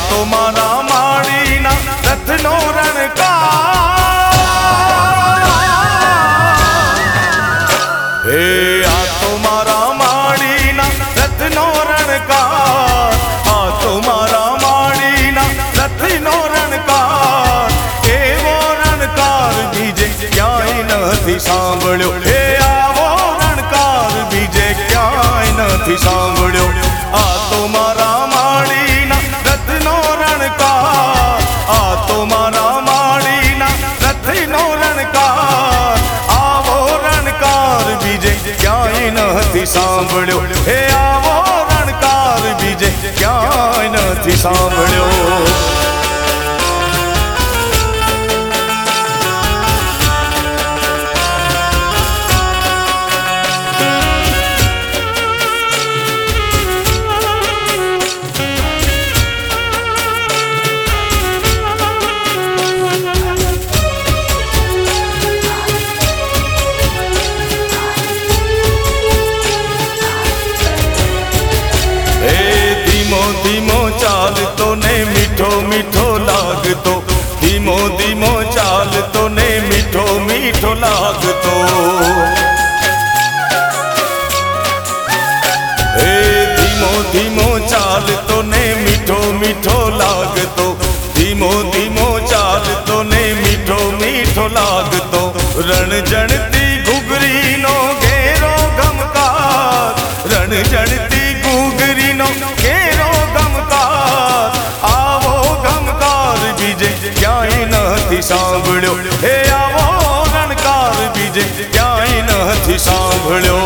તો મારા માળીના રથનો રણકાર હે આ તો મારા માળીના રથનો રણકાર આ તો મારા માળીના રથનો રણકાર એવો રણકાર બીજે ક્યાંય નથી સાંભળ્યો હે આવો રણકાર બીજે ક્યાંય નથી સાંભળ્યો આ તો મારા માળીના રથનો રણકાર આ તો મારા માળીના રથનો રણકાર આવો રણકાર બીજે ક્યાંય નથી સાંભળ્યો હે આવો રણકાર બીજે ક્યાંય નથી સાંભળ્યો ધીમો ચાલતો ને મીઠો મીઠો લાગતો ધીમો ધીમો ચાલતો ને મીઠો મીઠો લાગતો હે ધીમો ધીમો ચાલતો ને મીઠો મીઠો લાગતો ધીમો ધીમો ચાલતો ને મીઠો મીઠો લાગતો રણજણતી ઘૂઘરીનો ઘેરો ગમકાર રણજણતી ઘૂઘરીનો ઘેરો ગમકાર આવો ગમકાર બીજે ક્યાંય નથી સાંભળ્યો હે આવો રણકાર બીજે ક્યાંય નથી સાંભળ્યો